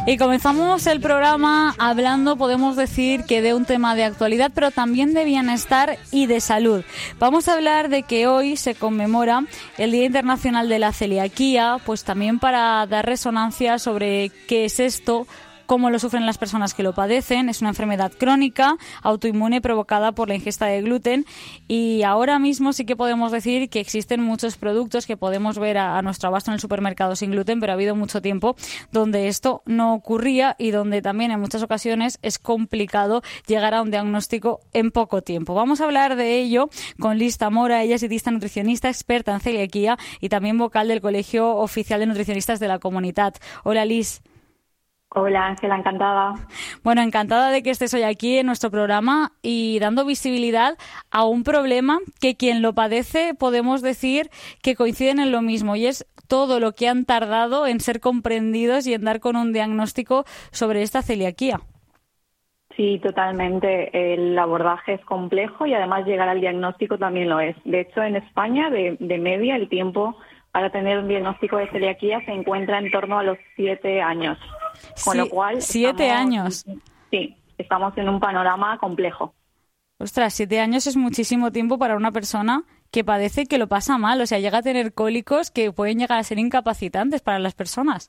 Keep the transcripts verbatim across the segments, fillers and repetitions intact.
Y comenzamos el programa hablando, podemos decir, que de un tema de actualidad, pero también de bienestar y de salud. Vamos a hablar de que hoy se conmemora el Día Internacional de la Celiaquía, pues también para dar resonancia sobre qué es esto, cómo lo sufren las personas que lo padecen. Es una enfermedad crónica, autoinmune, provocada por la ingesta de gluten, y ahora mismo sí que podemos decir que existen muchos productos que podemos ver a, a nuestro abasto en el supermercado sin gluten, pero ha habido mucho tiempo donde esto no ocurría y donde también en muchas ocasiones es complicado llegar a un diagnóstico en poco tiempo. Vamos a hablar de ello con Liz Zamora. Ella es dietista nutricionista, experta en celiaquía y también vocal del Colegio Oficial de Nutricionistas de la Comunitat. Hola, Liz. Hola, Ángela, encantada. Bueno, encantada de que estés hoy aquí en nuestro programa y dando visibilidad a un problema que quien lo padece podemos decir que coinciden en lo mismo, y es todo lo que han tardado en ser comprendidos y en dar con un diagnóstico sobre esta celiaquía. Sí, totalmente. El abordaje es complejo y además llegar al diagnóstico también lo es. De hecho, en España, de, de media, el tiempo para tener un diagnóstico de celiaquía se encuentra en torno a los siete años. Con sí, lo cual, siete estamos, años. Sí, estamos en un panorama complejo. Ostras, siete años es muchísimo tiempo para una persona que padece y que lo pasa mal. O sea, llega a tener cólicos que pueden llegar a ser incapacitantes para las personas.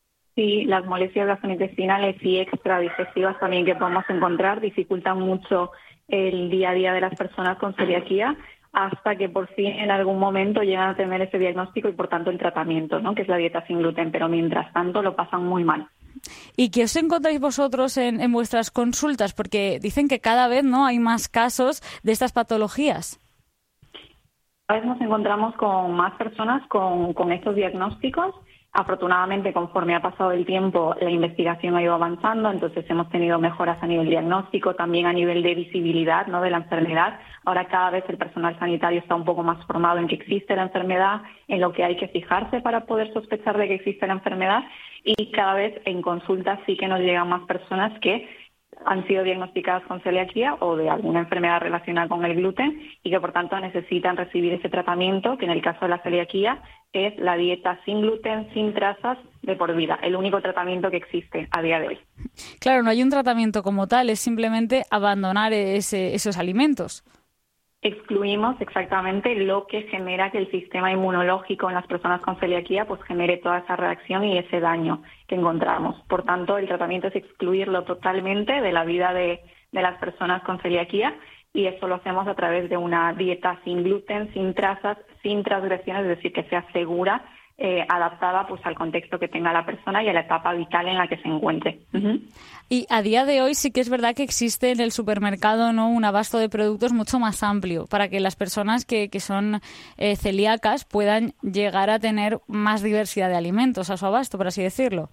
Sí, las molestias gastrointestinales y extradigestivas también que podemos encontrar dificultan mucho el día a día de las personas con celiaquía, hasta que por fin en algún momento llegan a tener ese diagnóstico y por tanto el tratamiento, ¿no?, que es la dieta sin gluten, pero mientras tanto lo pasan muy mal. ¿Y qué os encontráis vosotros en, en vuestras consultas? Porque dicen que cada vez no hay más casos de estas patologías. Cada vez nos encontramos con más personas con, con estos diagnósticos. Afortunadamente, conforme ha pasado el tiempo, la investigación ha ido avanzando, entonces hemos tenido mejoras a nivel diagnóstico, también a nivel de visibilidad, ¿no?, de la enfermedad. Ahora cada vez el personal sanitario está un poco más formado en que existe la enfermedad, en lo que hay que fijarse para poder sospechar de que existe la enfermedad, y cada vez en consultas sí que nos llegan más personas que han sido diagnosticadas con celiaquía o de alguna enfermedad relacionada con el gluten y que por tanto necesitan recibir ese tratamiento, que en el caso de la celiaquía es la dieta sin gluten, sin trazas, de por vida, el único tratamiento que existe a día de hoy. Claro, no hay un tratamiento como tal, es simplemente abandonar ese, esos alimentos. Excluimos exactamente lo que genera que el sistema inmunológico en las personas con celiaquía pues genere toda esa reacción y ese daño que encontramos. Por tanto, el tratamiento es excluirlo totalmente de la vida de, de las personas con celiaquía, y eso lo hacemos a través de una dieta sin gluten, sin trazas, sin transgresiones, es decir, que sea segura, eh, adaptada pues al contexto que tenga la persona y a la etapa vital en la que se encuentre. Uh-huh. Y a día de hoy sí que es verdad que existe en el supermercado, ¿no?, un abasto de productos mucho más amplio para que las personas que, que son eh, celíacas puedan llegar a tener más diversidad de alimentos a su abasto, por así decirlo.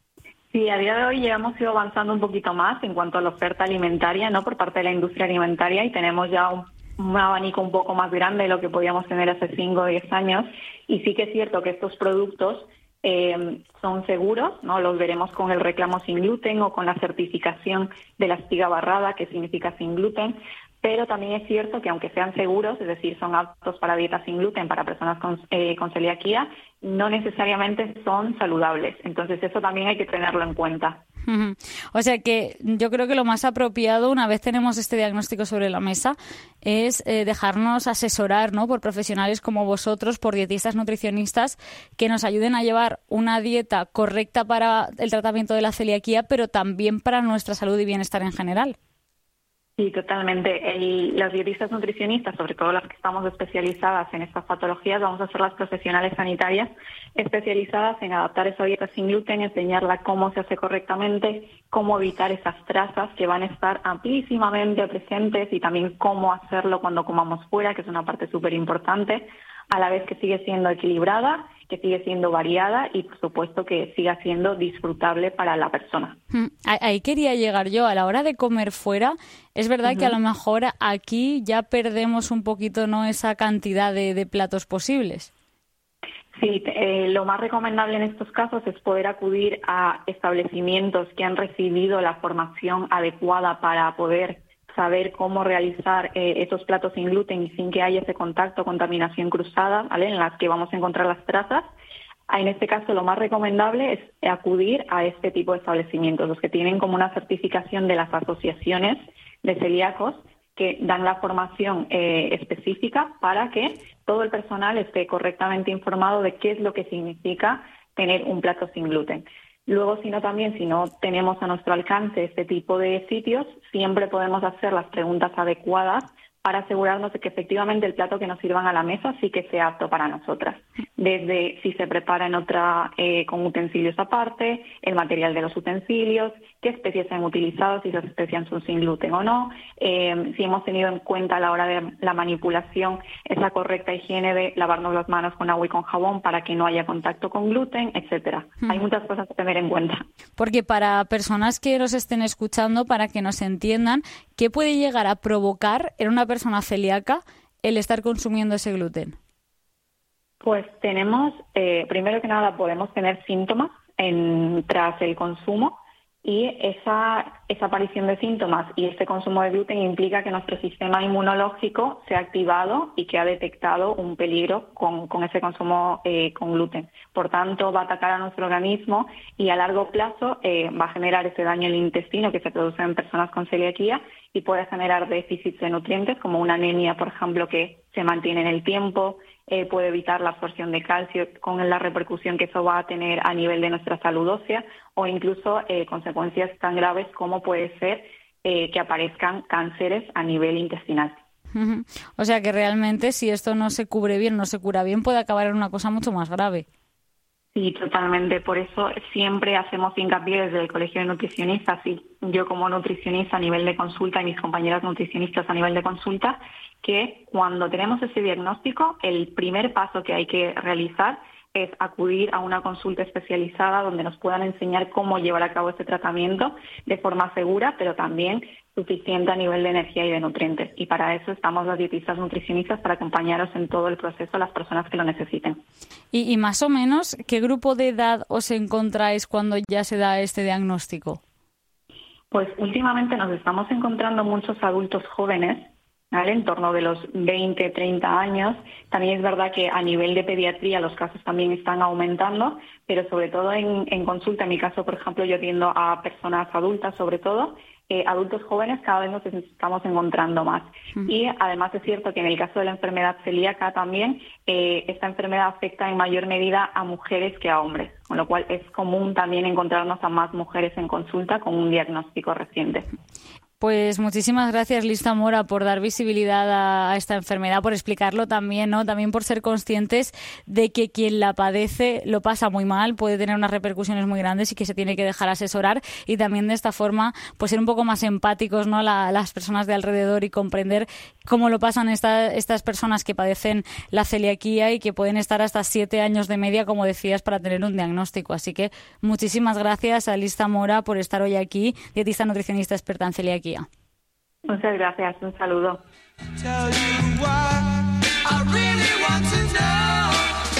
Sí, a día de hoy ya hemos ido avanzando un poquito más en cuanto a la oferta alimentaria, ¿no?, por parte de la industria alimentaria, y tenemos ya un, un abanico un poco más grande de lo que podíamos tener hace cinco o diez años. Y sí que es cierto que estos productos eh, son seguros, ¿no? Los veremos con el reclamo sin gluten o con la certificación de la espiga barrada, que significa sin gluten. Pero también es cierto que aunque sean seguros, es decir, son aptos para dieta sin gluten para personas con, eh, con celiaquía, no necesariamente son saludables. Entonces eso también hay que tenerlo en cuenta. Uh-huh. O sea que yo creo que lo más apropiado, una vez tenemos este diagnóstico sobre la mesa, es eh, dejarnos asesorar, ¿no?, por profesionales como vosotros, por dietistas nutricionistas, que nos ayuden a llevar una dieta correcta para el tratamiento de la celiaquía, pero también para nuestra salud y bienestar en general. Sí, totalmente. El, los dietistas nutricionistas, sobre todo las que estamos especializadas en estas patologías, vamos a ser las profesionales sanitarias especializadas en adaptar esa dieta sin gluten, enseñarla cómo se hace correctamente, cómo evitar esas trazas que van a estar amplísimamente presentes, y también cómo hacerlo cuando comamos fuera, que es una parte súper importante, a la vez que sigue siendo equilibrada, que sigue siendo variada y, por supuesto, que siga siendo disfrutable para la persona. Ahí quería llegar yo. A la hora de comer fuera, es verdad uh-huh. que a lo mejor aquí ya perdemos un poquito, ¿no?, esa cantidad de, de platos posibles. Sí, eh, lo más recomendable en estos casos es poder acudir a establecimientos que han recibido la formación adecuada para poder saber cómo realizar eh, esos platos sin gluten y sin que haya ese contacto, contaminación cruzada, ¿vale?, en las que vamos a encontrar las trazas. En este caso, lo más recomendable es acudir a este tipo de establecimientos, los que tienen como una certificación de las asociaciones de celíacos que dan la formación eh, específica para que todo el personal esté correctamente informado de qué es lo que significa tener un plato sin gluten. Luego, si no, también, si no tenemos a nuestro alcance este tipo de sitios, siempre podemos hacer las preguntas adecuadas para asegurarnos de que efectivamente el plato que nos sirvan a la mesa sí que sea apto para nosotras. Desde si se prepara en otra eh, con utensilios aparte, el material de los utensilios, qué especies se han utilizado, si esas especies son sin gluten o no, eh, si hemos tenido en cuenta a la hora de la manipulación esa correcta higiene de lavarnos las manos con agua y con jabón para que no haya contacto con gluten, etcétera. Hmm. Hay muchas cosas que tener en cuenta. Porque para personas que nos estén escuchando, para que nos entiendan, ¿qué puede llegar a provocar en una persona celíaca el estar consumiendo ese gluten? Pues tenemos, eh, primero que nada, podemos tener síntomas en, tras el consumo, y esa, esa aparición de síntomas y este consumo de gluten implica que nuestro sistema inmunológico se ha activado y que ha detectado un peligro con, con ese consumo eh, con gluten. Por tanto, va a atacar a nuestro organismo y a largo plazo eh, va a generar ese daño en el intestino que se produce en personas con celiaquía y puede generar déficits de nutrientes como una anemia, por ejemplo, que se mantiene en el tiempo. Eh, puede evitar la absorción de calcio con la repercusión que eso va a tener a nivel de nuestra salud ósea, o incluso eh, consecuencias tan graves como puede ser eh, que aparezcan cánceres a nivel intestinal. Uh-huh. O sea que realmente si esto no se cubre bien, no se cura bien, puede acabar en una cosa mucho más grave. Sí, totalmente. Por eso siempre hacemos hincapié desde el Colegio de Nutricionistas, y yo como nutricionista a nivel de consulta y mis compañeras nutricionistas a nivel de consulta, que cuando tenemos ese diagnóstico, el primer paso que hay que realizar es acudir a una consulta especializada donde nos puedan enseñar cómo llevar a cabo este tratamiento de forma segura, pero también suficiente a nivel de energía y de nutrientes. Y para eso estamos las dietistas nutricionistas, para acompañaros en todo el proceso a las personas que lo necesiten. Y, y más o menos, ¿qué grupo de edad os encontráis cuando ya se da este diagnóstico? Pues últimamente nos estamos encontrando muchos adultos jóvenes, ¿vale? En torno de los veinte, treinta años. También es verdad que a nivel de pediatría los casos también están aumentando, pero sobre todo en, en consulta, en mi caso, por ejemplo, yo atiendo a personas adultas, sobre todo, eh, adultos jóvenes cada vez nos estamos encontrando más. Mm. Y además es cierto que en el caso de la enfermedad celíaca también, eh, esta enfermedad afecta en mayor medida a mujeres que a hombres, con lo cual es común también encontrarnos a más mujeres en consulta con un diagnóstico reciente. Pues muchísimas gracias, Liz Zamora, por dar visibilidad a, a esta enfermedad, por explicarlo también, ¿no? También por ser conscientes de que quien la padece lo pasa muy mal, puede tener unas repercusiones muy grandes y que se tiene que dejar asesorar, y también de esta forma pues ser un poco más empáticos, ¿no? La, las personas de alrededor, y comprender cómo lo pasan esta, estas personas que padecen la celiaquía y que pueden estar hasta siete años de media, como decías, para tener un diagnóstico. Así que muchísimas gracias a Liz Zamora por estar hoy aquí, dietista nutricionista experta en celiaquía. Muchas gracias, un saludo. Tell you why I really want to know.